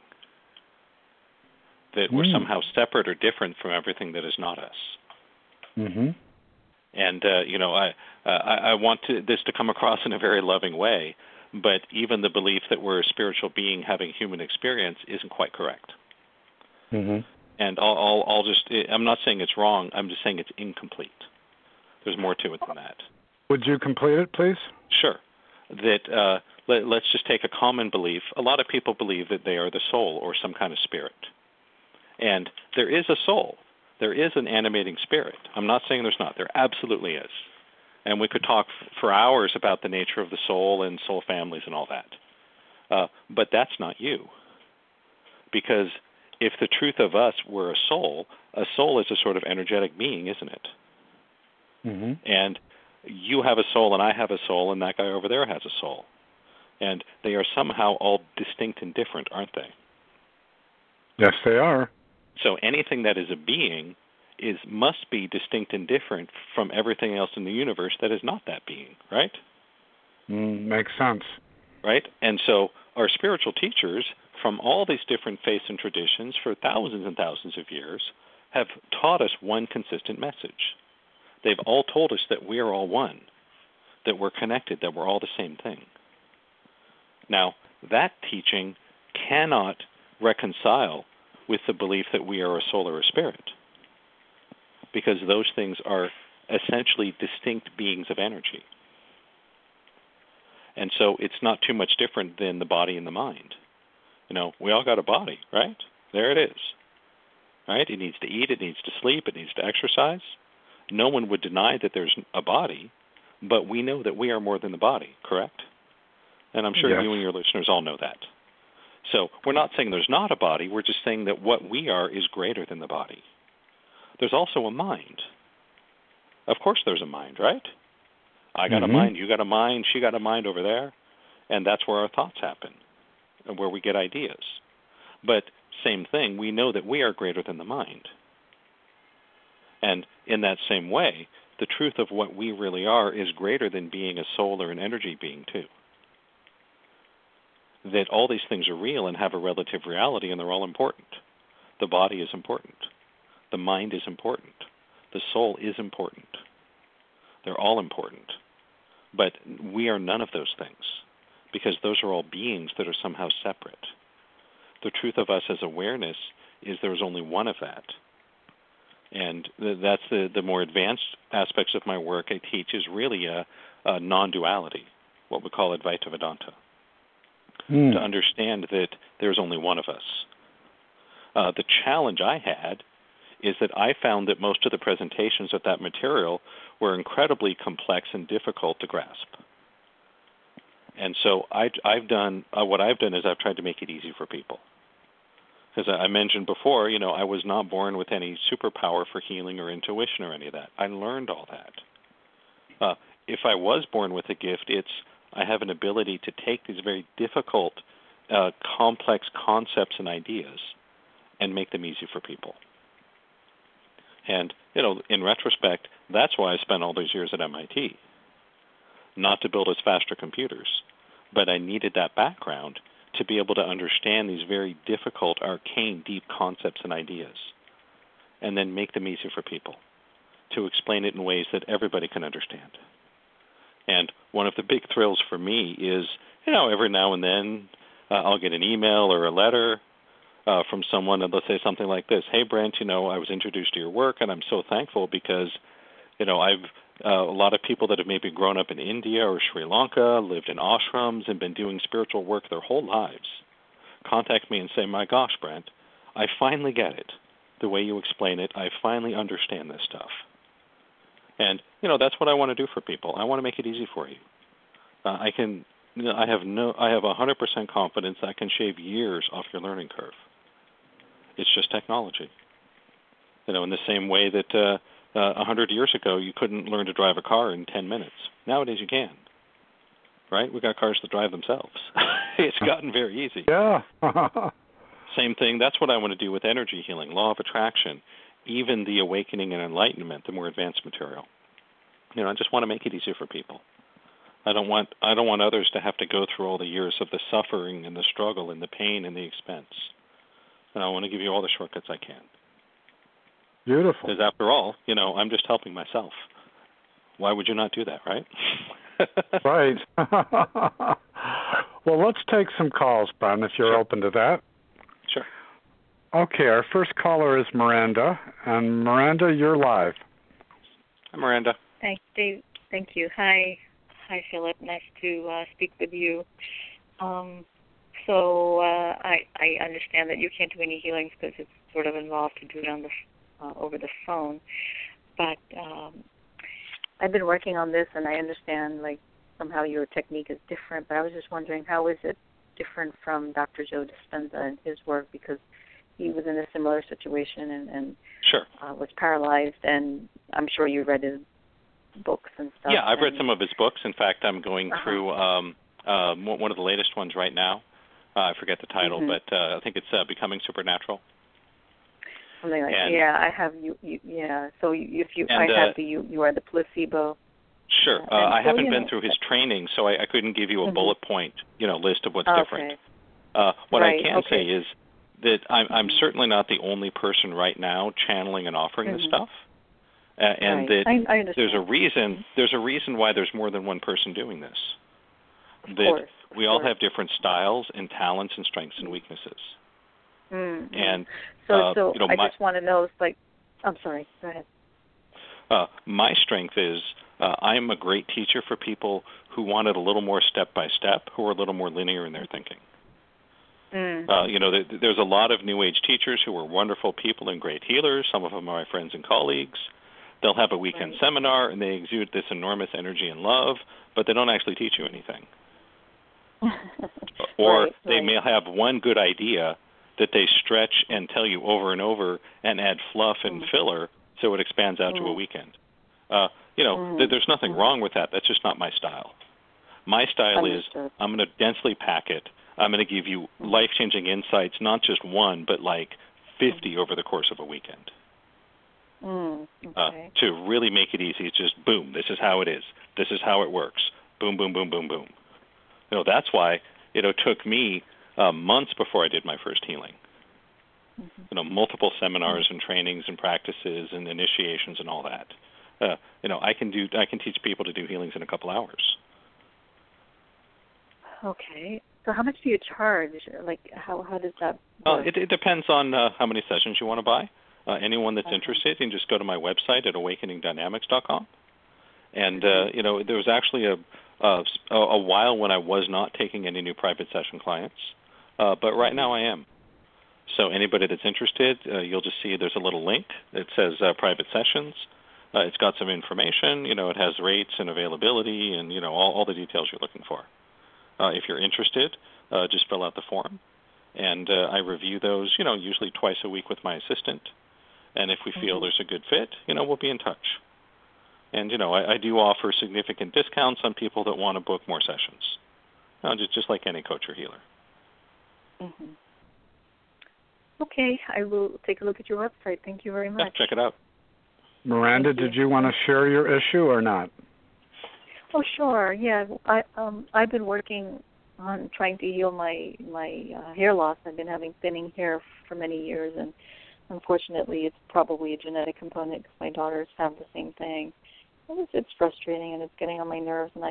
Speaker 4: that we're somehow separate or different from everything that is not us.
Speaker 3: Mm-hmm.
Speaker 4: And, I want this to come across in a very loving way, but even the belief that we're a spiritual being having human experience isn't quite correct.
Speaker 3: Mm-hmm.
Speaker 4: And I'm not saying it's wrong, I'm just saying it's incomplete. There's more to it than that.
Speaker 3: Would you complete it, please?
Speaker 4: Sure. That let's just take a common belief. A lot of people believe that they are the soul or some kind of spirit. And there is a soul. There is an animating spirit. I'm not saying there's not. There absolutely is. And we could talk for hours about the nature of the soul and soul families and all that. But that's not you. Because if the truth of us were a soul is a sort of energetic being, isn't it?
Speaker 3: Mm-hmm.
Speaker 4: And you have a soul and I have a soul and that guy over there has a soul. And they are somehow all distinct and different, aren't they?
Speaker 3: Yes, they are.
Speaker 4: So anything that is a being must be distinct and different from everything else in the universe that is not that being, right?
Speaker 3: Makes sense.
Speaker 4: Right? And so our spiritual teachers from all these different faiths and traditions for thousands and thousands of years have taught us one consistent message. They've all told us that we are all one, that we're connected, that we're all the same thing. Now, that teaching cannot reconcile with the belief that we are a soul or a spirit, because those things are essentially distinct beings of energy. And so it's not too much different than the body and the mind. We all got a body, right? There it is. Right? It needs to eat, it needs to sleep, it needs to exercise. No one would deny that there's a body, but we know that we are more than the body, correct? And I'm sure
Speaker 3: yes.
Speaker 4: You and your listeners all know that. So we're not saying there's not a body, we're just saying that what we are is greater than the body. There's also a mind. Of course there's a mind, right? I got a mind, you got a mind, she got a mind over there, and that's where our thoughts happen, and where we get ideas. But same thing, we know that we are greater than the mind. And in that same way, the truth of what we really are is greater than being a soul or an energy being too. That all these things are real and have a relative reality, and they're all important. The body is important. The mind is important. The soul is important. They're all important. But we are none of those things, because those are all beings that are somehow separate. The truth of us as awareness is there's only one of that. And that's the more advanced aspects of my work I teach is really a non-duality, what we call Advaita Vedanta, to understand that there's only one of us. The challenge I had is that I found that most of the presentations of that material were incredibly complex and difficult to grasp. And so I've done what I've done is I've tried to make it easy for people. As I mentioned before, I was not born with any superpower for healing or intuition or any of that. I learned all that. If I was born with a gift, I have an ability to take these very difficult, complex concepts and ideas and make them easy for people. And, in retrospect, that's why I spent all those years at MIT. Not to build us faster computers, but I needed that background to be able to understand these very difficult, arcane, deep concepts and ideas, and then make them easy for people, to explain it in ways that everybody can understand. And one of the big thrills for me is, every now and then I'll get an email or a letter from someone, and they'll say something like this: "Hey, Brent, I was introduced to your work, and I'm so thankful because, I've a lot of people that have maybe grown up in India or Sri Lanka, lived in ashrams, and been doing spiritual work their whole lives, contact me and say, 'My gosh, Brent, I finally get it. The way you explain it, I finally understand this stuff.'" And that's what I want to do for people. I want to make it easy for you. I have 100% confidence that I can shave years off your learning curve. It's just technology. In the same way that 100 years ago you couldn't learn to drive a car in 10 minutes. Nowadays you can. Right? We got cars that drive themselves. It's gotten very easy.
Speaker 3: Yeah.
Speaker 4: Same thing. That's what I want to do with energy healing, law of attraction, even the awakening and enlightenment, the more advanced material. I just want to make it easier for people. I don't want others to have to go through all the years of the suffering and the struggle and the pain and the expense. And I want to give you all the shortcuts I can.
Speaker 3: Beautiful.
Speaker 4: Because after all, I'm just helping myself. Why would you not do that, right?
Speaker 3: Right. Well, let's take some calls, Brent, if you're
Speaker 4: Sure.
Speaker 3: open to that.
Speaker 4: Sure.
Speaker 3: Okay, our first caller is Miranda. And Miranda, you're live.
Speaker 4: Hi, Miranda.
Speaker 5: Thanks, Dave. Thank you. Hi, Philip. Nice to speak with you. So I understand that you can't do any healings because it's sort of involved to do it on the over the phone. But I've been working on this, and I understand somehow your technique is different. But I was just wondering, how is it different from Dr. Joe Dispenza and his work, because he was in a similar situation and
Speaker 4: Sure.
Speaker 5: Was paralyzed, and I'm sure you read his books and stuff.
Speaker 4: Yeah, I've read some of his books. In fact, I'm going through one of the latest ones right now. I forget the title, but I think it's Becoming Supernatural.
Speaker 5: Something like that. Yeah, I have you. Yeah, so if you,
Speaker 4: and,
Speaker 5: I have you are the placebo.
Speaker 4: Sure. I haven't been through his training, so I couldn't give you a bullet point, list of what's different. What I can say is that I'm certainly not the only person right now channeling and offering this stuff, and that
Speaker 5: I understand.
Speaker 4: There's a reason why there's more than one person doing this.
Speaker 5: Of course.
Speaker 4: We all have different styles and talents and strengths and weaknesses.
Speaker 5: Mm-hmm.
Speaker 4: And
Speaker 5: so I just want to know, I'm sorry. Go ahead.
Speaker 4: My strength is I'm a great teacher for people who want it a little more step by step, who are a little more linear in their thinking. There's a lot of New Age teachers who are wonderful people and great healers. Some of them are my friends and colleagues. They'll have a weekend seminar, and they exude this enormous energy and love, but they don't actually teach you anything. Or they may have one good idea that they stretch and tell you over and over and add fluff and filler so it expands out to a weekend. There's nothing wrong with that. That's just not my style. My style is I'm going to densely pack it. I'm going to give you life-changing insights, not just one, but 50 over the course of a weekend. To really make it easy, it's just boom, this is how it is. This is how it works. Boom, boom, boom, boom, boom. That's why it took me months before I did my first healing. multiple seminars and trainings and practices and initiations and all that. I can teach people to do healings in a couple hours.
Speaker 5: Okay. So how much do you charge? Like, how does that work?
Speaker 4: It depends on how many sessions you want to buy. Anyone that's interested, you can just go to my website at awakeningdynamics.com. And, there was actually a while when I was not taking any new private session clients, but right now I am. So anybody that's interested, you'll just see there's a little link that says private sessions. It's got some information. It has rates and availability and, all the details you're looking for. If you're interested, just fill out the form. And I review those, usually twice a week with my assistant. And if we feel there's a good fit, we'll be in touch. And, I do offer significant discounts on people that want to book more sessions, just like any coach or healer.
Speaker 5: Mm-hmm. Okay, I will take a look at your website. Thank you very much.
Speaker 4: Yeah, check it out.
Speaker 3: Miranda, did you want to share your issue or not?
Speaker 5: Oh, sure. Yeah, I've been working on trying to heal my hair loss. I've been having thinning hair for many years, and unfortunately, it's probably a genetic component because my daughters have the same thing. It's frustrating and it's getting on my nerves, and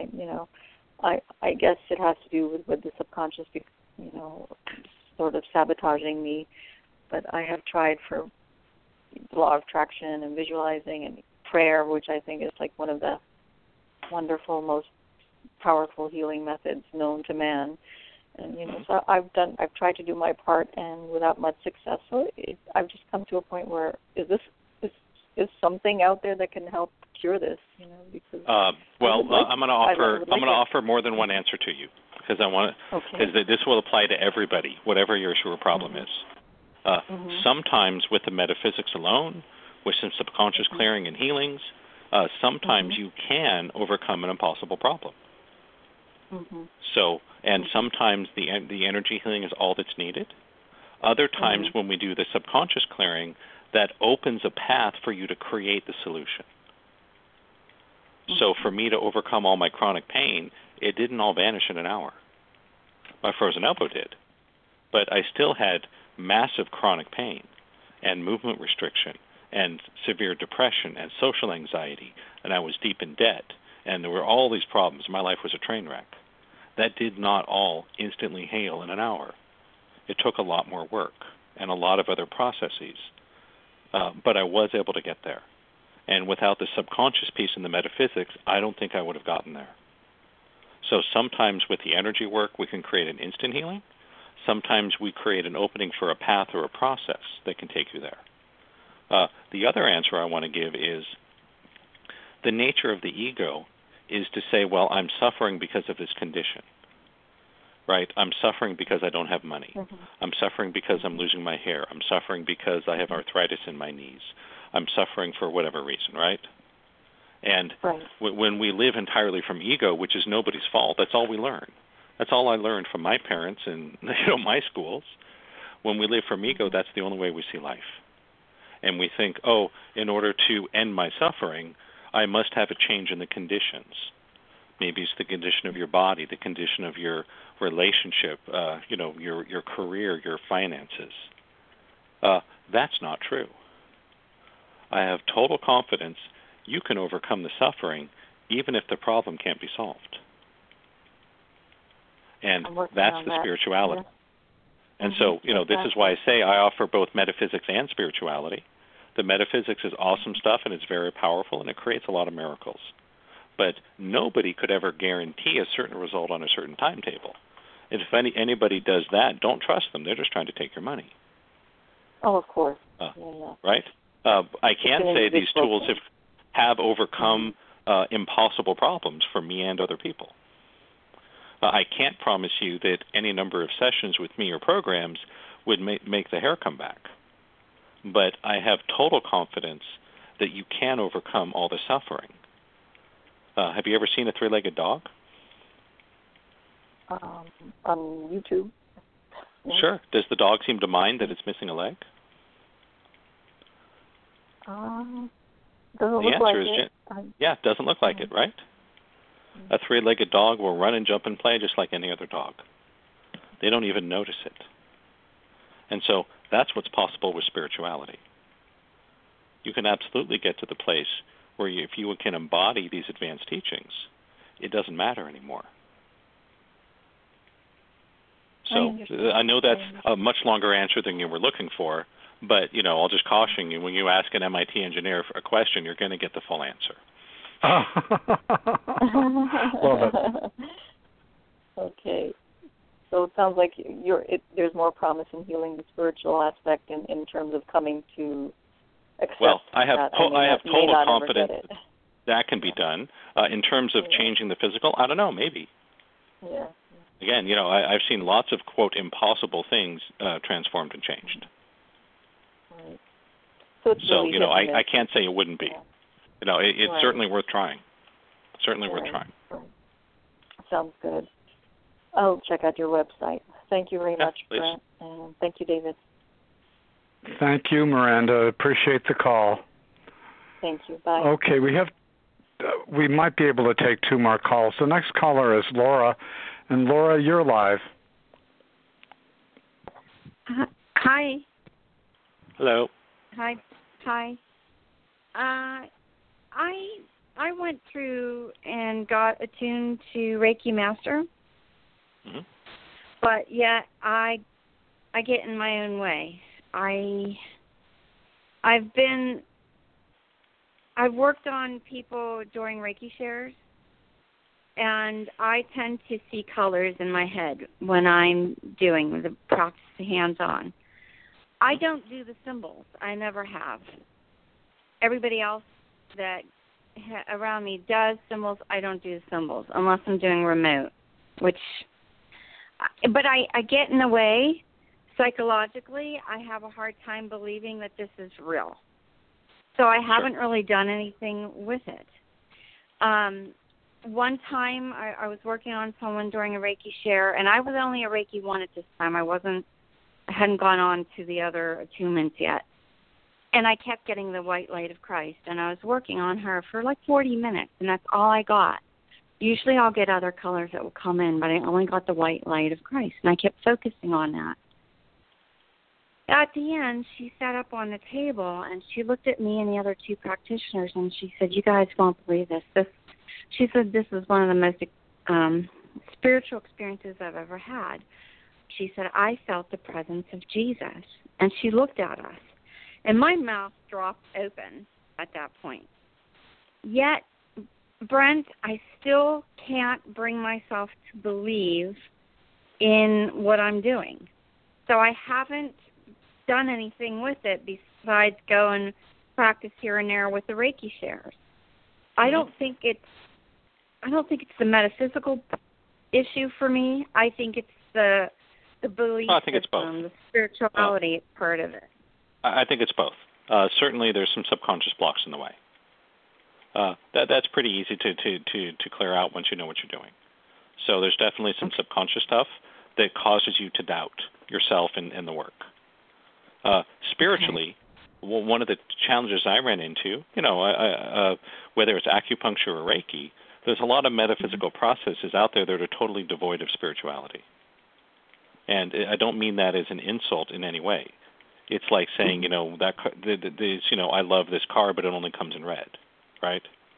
Speaker 5: I guess it has to do with the subconscious, sort of sabotaging me. But I have tried for the law of attraction and visualizing and prayer, which I think is like one of the wonderful, most powerful healing methods known to man. And so I've tried to do my part, and without much success. So I've just come to a point where is something out there that can help cure this? Because I'm going to offer more than one answer to you, because I want to, because this will apply to everybody, whatever your issue or problem is. Sometimes with the metaphysics alone, with some subconscious clearing and healings, sometimes you can overcome an impossible problem. So, and sometimes the energy healing is all that's needed. Other times when we do the subconscious clearing, that opens a path for you to create the solution. So for me to overcome all my chronic pain, it didn't all vanish in an hour. My frozen elbow did. But I still had massive chronic pain and movement restriction and severe depression and social anxiety, and I was deep in debt, and there were all these problems. My life was a train wreck. That did not all instantly heal in an hour. It took a lot more work and a lot of other processes, but I was able to get there. And without the subconscious piece in the metaphysics, I don't think I would have gotten there. So sometimes with the energy work, we can create an instant healing. Sometimes we create an opening for a path or a process that can take you there. The other answer I want to give is the nature of the ego is to say, well, I'm suffering because of this condition, right? I'm suffering because I don't have money. I'm suffering because I'm losing my hair. I'm suffering because I have arthritis in my knees. I'm suffering for whatever reason, right? And when we live entirely from ego, which is nobody's fault, that's all we learn. That's all I learned from my parents and my schools. When we live from ego, that's the only way we see life. And we think, in order to end my suffering, I must have a change in the conditions. Maybe it's the condition of your body, the condition of your relationship, your career, your finances. That's not true. I have total confidence you can overcome the suffering even if the problem can't be solved. And that's the spirituality. Yeah. And so, this is why I say I offer both metaphysics and spirituality. The metaphysics is awesome stuff, and it's very powerful, and it creates a lot of miracles. But nobody could ever guarantee a certain result on a certain timetable. And if anybody does that, don't trust them. They're just trying to take your money. Oh, of course.
Speaker 4: Right? I can say these tools have overcome impossible problems for me and other people. I can't promise you that any number of sessions with me or programs would make the hair come back. But I have total confidence that you can overcome all the suffering. Have you ever seen a three-legged dog?
Speaker 5: On YouTube. Yeah.
Speaker 4: Sure. Does the dog seem to mind that it's missing a leg?
Speaker 5: Doesn't
Speaker 4: the
Speaker 5: look
Speaker 4: answer
Speaker 5: like
Speaker 4: is
Speaker 5: it.
Speaker 4: Yeah, it doesn't look like it, right? A three-legged dog will run and jump and play just like any other dog. They don't even notice it. And so That's what's possible with spirituality. You can absolutely get to the place where if you can embody these advanced teachings, it doesn't matter anymore. So I know that's a much longer answer than you were looking for, but, I'll just caution you, when you ask an MIT engineer a question, you're going to get the full answer.
Speaker 3: Love it.
Speaker 5: Okay. So it sounds like there's more promise in healing the spiritual aspect in terms of coming to accept
Speaker 4: I have total confidence that can be done. In terms of changing the physical, I don't know, maybe.
Speaker 5: Yeah.
Speaker 4: Again, I've seen lots of, quote, impossible things transformed and changed.
Speaker 5: Right. So really
Speaker 4: I can't say it wouldn't be.
Speaker 5: Yeah.
Speaker 4: It's certainly worth trying. Certainly worth trying.
Speaker 5: Right. Sounds good. I'll check out your website. Thank you very much,
Speaker 4: please.
Speaker 5: Brent. And thank you, David.
Speaker 3: Thank you, Miranda. Appreciate the call.
Speaker 5: Thank you. Bye.
Speaker 3: Okay, we might be able to take 2 more calls. The next caller is Laura. And Laura, you're live.
Speaker 6: Hi.
Speaker 4: Hello.
Speaker 6: Hi. I went through and got attuned to Reiki Master, but yet I get in my own way. I've worked on people during Reiki shares, and I tend to see colors in my head when I'm doing the practice hands-on. I don't do the symbols. I never have. Everybody else that around me does symbols. I don't do the symbols unless I'm doing remote, but I get in the way. Psychologically, I have a hard time believing that this is real. So I haven't really done anything with it. One time I was working on someone during a Reiki share, and I was only a Reiki 1 at this time. I hadn't gone on to the other attunements yet. And I kept getting the white light of Christ, and I was working on her for like 40 minutes, and that's all I got. Usually I'll get other colors that will come in, but I only got the white light of Christ, and I kept focusing on that. At the end, she sat up on the table, and she looked at me and the other 2 practitioners, and she said, "You guys won't believe this. She said, "This is one of the most spiritual experiences I've ever had." She said, "I felt the presence of Jesus." And she looked at us, and my mouth dropped open at that point. Yet, Brent, I still can't bring myself to believe in what I'm doing. So I haven't done anything with it besides go and practice here and there with the Reiki shares. I don't think it's the metaphysical issue for me. I think it's the belief
Speaker 4: I think it's
Speaker 6: system,
Speaker 4: both.
Speaker 6: the spirituality part of it.
Speaker 4: I think it's both. Certainly, there's some subconscious blocks in the way. That's pretty easy to clear out once you know what you're doing. So there's definitely some subconscious stuff that causes you to doubt yourself and the work. Spiritually, one of the challenges I ran into, whether it's acupuncture or Reiki, there's a lot of metaphysical processes out there that are totally devoid of spirituality. And I don't mean that as an insult in any way. It's like saying, I love this car, but it only comes in red, right?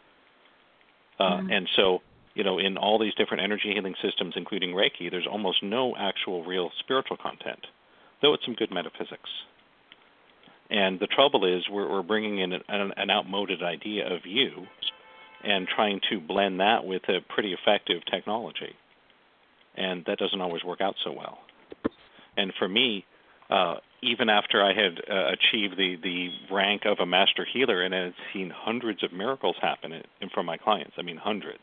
Speaker 4: And so, in all these different energy healing systems, including Reiki, there's almost no actual real spiritual content, though it's some good metaphysics. And the trouble is we're bringing in an outmoded idea of you and trying to blend that with a pretty effective technology. And that doesn't always work out so well. And for me, even after I had achieved the rank of a master healer and had seen hundreds of miracles happen from my clients, hundreds,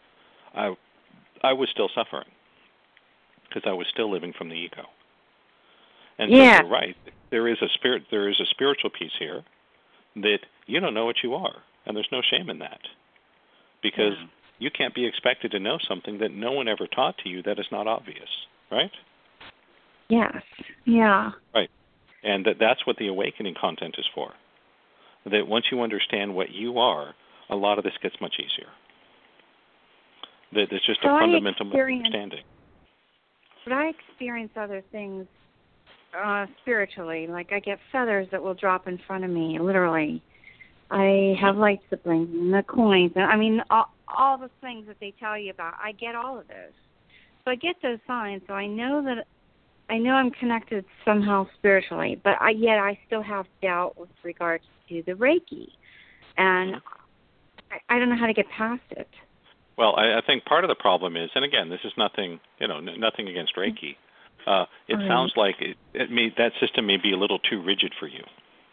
Speaker 4: I was still suffering because I was still living from the ego. And so you're right. There is a spiritual piece here that you don't know what you are, and there's no shame in that, because you can't be expected to know something that no one ever taught to you that is not obvious, right?
Speaker 6: Yes. Yeah.
Speaker 4: Right. And that's what the awakening content is for. That once you understand what you are, a lot of this gets much easier. That it's just a fundamental understanding.
Speaker 6: But I experience other things spiritually. Like I get feathers that will drop in front of me, literally. I have lights that blink, and the coins. I mean, all the things that they tell you about. I get all of those. So I get those signs. So I know I'm connected somehow spiritually, but yet I still have doubt with regards to the Reiki, and I don't know how to get past it.
Speaker 4: Well, I think part of the problem is, and again, this is nothing, nothing against Reiki. It sounds like that system may be a little too rigid for you.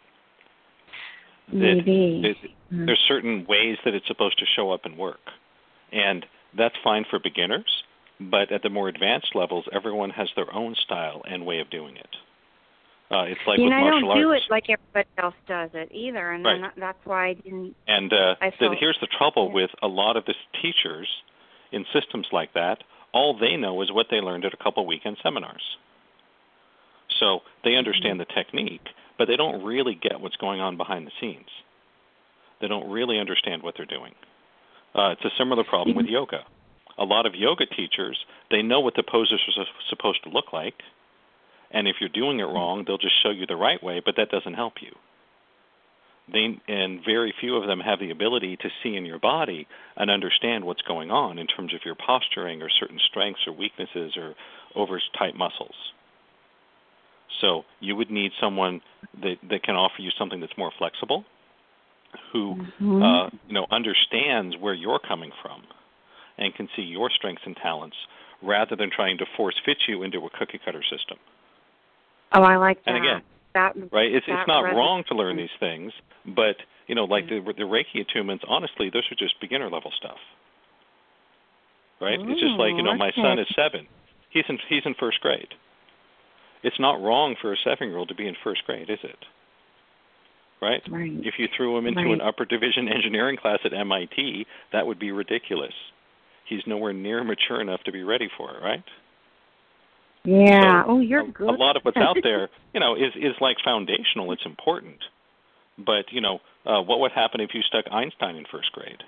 Speaker 6: Maybe.
Speaker 4: There's certain ways that it's supposed to show up and work, and that's fine for beginners. But at the more advanced levels, everyone has their own style and way of doing it. It's like with martial arts.
Speaker 6: I don't do it like everybody else does it either, and
Speaker 4: right.
Speaker 6: That's why I didn't.
Speaker 4: And here's the trouble with a lot of the teachers in systems like that. All they know is what they learned at a couple weekend seminars. So they understand the technique, but they don't really get what's going on behind the scenes. They don't really understand what they're doing. It's a similar problem with yoga. A lot of yoga teachers, they know what the poses are supposed to look like, and if you're doing it wrong, they'll just show you the right way, but that doesn't help you. And very few of them have the ability to see in your body and understand what's going on in terms of your posturing or certain strengths or weaknesses or over tight muscles. So you would need someone that can offer you something that's more flexible, who understands where you're coming from and can see your strengths and talents rather than trying to force fit you into a cookie cutter system.
Speaker 6: Oh, I like that.
Speaker 4: And again, it's not wrong to learn these things, but like the Reiki attunements, honestly, those are just beginner level stuff. Right? It's just like my son is 7. He's in first grade. It's not wrong for a 7-year-old to be in first grade, is it? Right? If you threw him into an upper division engineering class at MIT, that would be ridiculous. He's nowhere near mature enough to be ready for it, right?
Speaker 6: Yeah.
Speaker 4: So
Speaker 6: you're good.
Speaker 4: A lot of what's out there, is like foundational. It's important. But, what would happen if you stuck Einstein in first grade?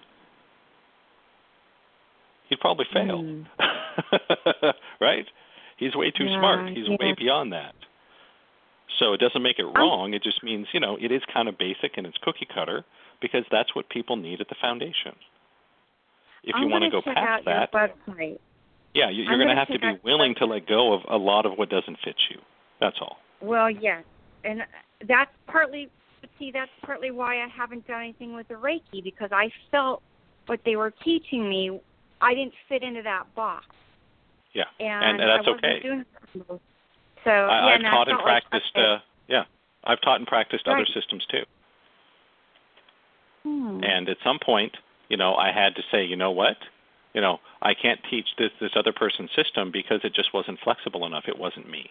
Speaker 4: He'd probably fail. Right? He's way too smart. He's way beyond that. So it doesn't make it wrong. It just means, it is kind of basic and it's cookie cutter because that's what people need at the foundation. If you want to go past that,
Speaker 6: website.
Speaker 4: Yeah, you're going to have to be willing to let go of a lot of what doesn't fit you. That's all.
Speaker 6: Well, yes, and that's partly why I haven't done anything with the Reiki, because I felt what they were teaching me, I didn't fit into that box.
Speaker 4: Yeah,
Speaker 6: and
Speaker 4: that's okay.
Speaker 6: So
Speaker 4: I've taught and practiced. I've taught and practiced other systems too. And at some point, I had to say, you know what? I can't teach this other person's system because it just wasn't flexible enough. It wasn't me.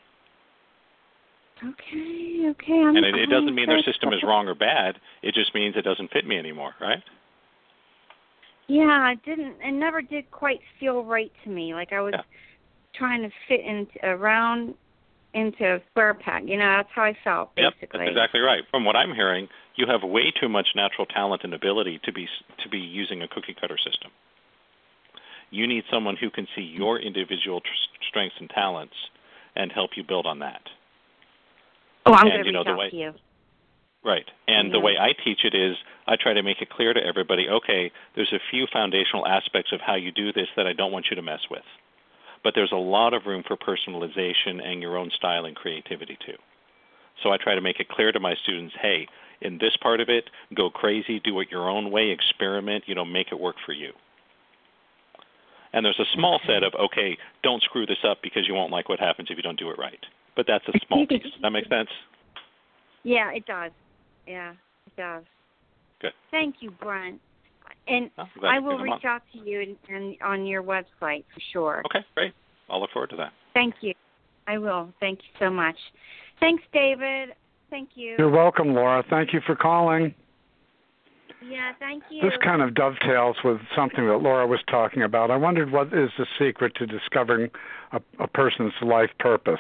Speaker 6: Okay.
Speaker 4: And it doesn't mean their system is wrong or bad. It just means it doesn't fit me anymore, right?
Speaker 6: Yeah, it never did quite feel right to me. Like I was trying to fit into a square peg. That's how I felt, basically.
Speaker 4: Yep, that's exactly right. From what I'm hearing, you have way too much natural talent and ability to be using a cookie cutter system. You need someone who can see your individual strengths and talents and help you build on that.
Speaker 6: Oh, I'm going to reach out to you.
Speaker 4: Right. And the way I teach it is I try to make it clear to everybody, okay, there's a few foundational aspects of how you do this that I don't want you to mess with. But there's a lot of room for personalization and your own style and creativity too. So I try to make it clear to my students, hey, in this part of it, go crazy, do it your own way, experiment, make it work for you. And there's a small set of, okay, don't screw this up because you won't like what happens if you don't do it right. But that's a small piece. Does that make sense?
Speaker 6: Yeah, it does. Yeah, it does.
Speaker 4: Good.
Speaker 6: Thank you, Brent. And I will reach out to you and on your website for sure.
Speaker 4: Okay, great. I'll look forward to that.
Speaker 6: Thank you. I will. Thank you so much. Thanks, David. Thank you.
Speaker 3: You're welcome, Laura. Thank you for calling.
Speaker 6: Yeah, thank you.
Speaker 3: This kind of dovetails with something that Laura was talking about. I wondered what is the secret to discovering a person's life purpose?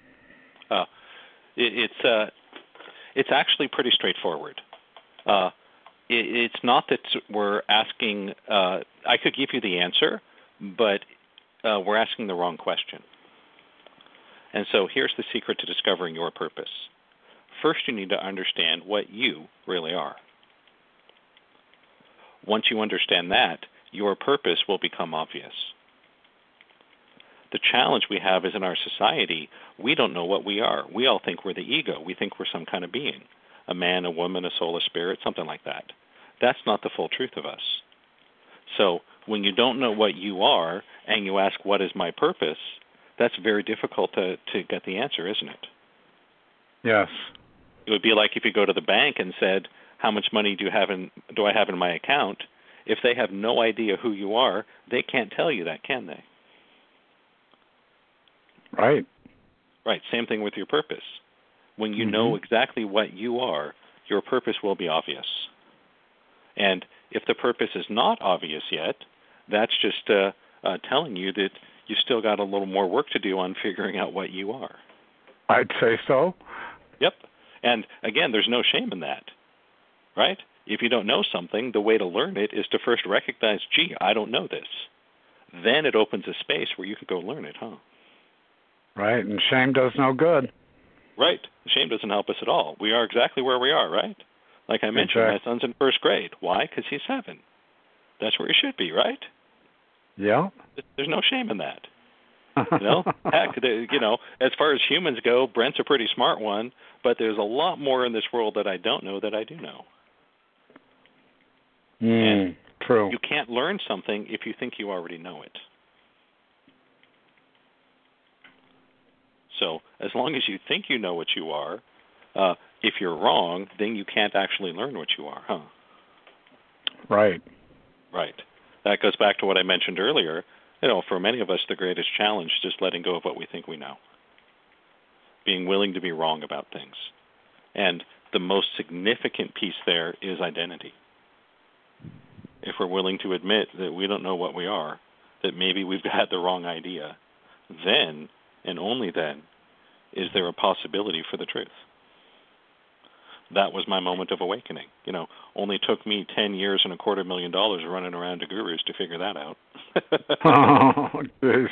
Speaker 4: It's actually pretty straightforward. It's not that we're asking, I could give you the answer, but we're asking the wrong question. And so here's the secret to discovering your purpose. First, you need to understand what you really are. Once you understand that, your purpose will become obvious. The challenge we have is in our society, we don't know what we are. We all think we're the ego. We think we're some kind of being, a man, a woman, a soul, a spirit, something like that. That's not the full truth of us. So when you don't know what you are and you ask, what is my purpose, that's very difficult to get the answer, isn't it?
Speaker 3: Yes.
Speaker 4: It would be like if you go to the bank and said, how much money do I have in my account? If they have no idea who you are, they can't tell you that, can they?
Speaker 3: Right.
Speaker 4: Right. Same thing with your purpose. When you know exactly what you are, your purpose will be obvious. And if the purpose is not obvious yet, that's just telling you that you still got a little more work to do on figuring out what you are.
Speaker 3: I'd say so.
Speaker 4: Yep. And again, there's no shame in that, right? If you don't know something, the way to learn it is to first recognize, gee, I don't know this. Then it opens a space where you could go learn it, huh?
Speaker 3: Right, and shame does no good.
Speaker 4: Right. Shame doesn't help us at all. We are exactly where we are, right? Like I mentioned, my son's in first grade. Why? Because he's 7. That's where he should be, right?
Speaker 3: Yeah.
Speaker 4: There's no shame in that. Heck, as far as humans go, Brent's a pretty smart one, but there's a lot more in this world that I don't know that I do know.
Speaker 3: True.
Speaker 4: You can't learn something if you think you already know it. So as long as you think you know what you are, if you're wrong, then you can't actually learn what you are, huh?
Speaker 3: Right.
Speaker 4: Right. That goes back to what I mentioned earlier. For many of us, the greatest challenge is just letting go of what we think we know. Being willing to be wrong about things. And the most significant piece there is identity. If we're willing to admit that we don't know what we are, that maybe we've had the wrong idea, then, and only then, is there a possibility for the truth. That was my moment of awakening. Only took me 10 years and $250,000 running around to gurus to figure that out.
Speaker 3: Oh, geez.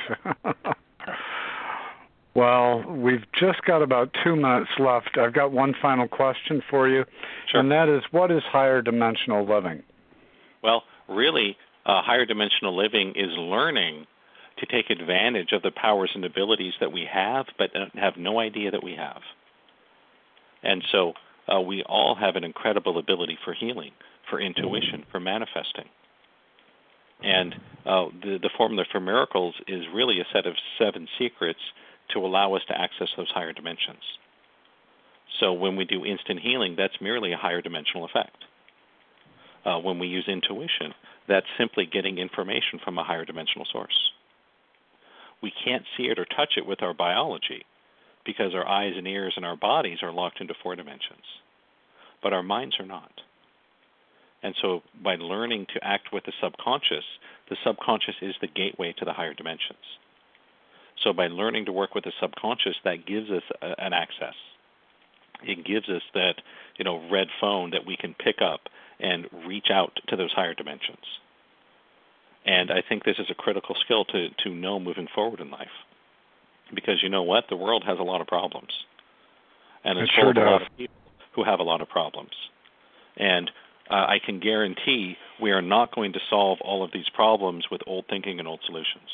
Speaker 3: Well, we've just got about 2 minutes left. I've got one final question for you,
Speaker 4: Sure.
Speaker 3: And that is, what is higher dimensional living?
Speaker 4: Well, really, higher dimensional living is learning to take advantage of the powers and abilities that we have, but have no idea that we have. And so we all have an incredible ability for healing, for intuition, for manifesting. And the formula for miracles is really a set of 7 secrets to allow us to access those higher dimensions. So when we do instant healing, that's merely a higher dimensional effect. When we use intuition, that's simply getting information from a higher dimensional source. We can't see it or touch it with our biology because our eyes and ears and our bodies are locked into 4 dimensions. But our minds are not. And so by learning to act with the subconscious is the gateway to the higher dimensions. So by learning to work with the subconscious, that gives us an access. It gives us that, red phone that we can pick up and reach out to those higher dimensions. And I think this is a critical skill to know moving forward in life. Because you know what? The world has a lot of problems. And it's full of a lot of people who have a lot of problems. And I can guarantee we are not going to solve all of these problems with old thinking and old solutions.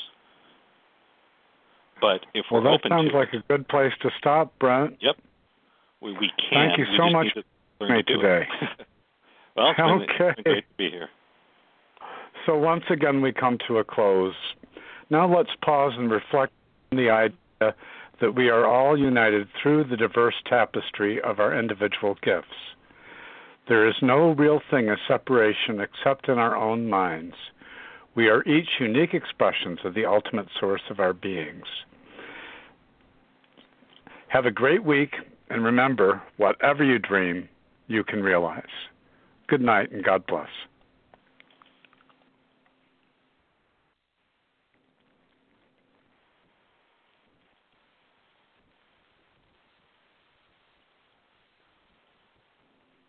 Speaker 4: But if we're open to...
Speaker 3: Well, that sounds like a good place to stop, Brent.
Speaker 4: Yep. We can.
Speaker 3: Thank you so much for me today.
Speaker 4: Well, it's been great to be here.
Speaker 3: So once again, we come to a close. Now let's pause and reflect on the idea that we are all united through the diverse tapestry of our individual gifts. There is no real thing as separation except in our own minds. We are each unique expressions of the ultimate source of our beings. Have a great week, and remember, whatever you dream, you can realize. Good night, and God bless.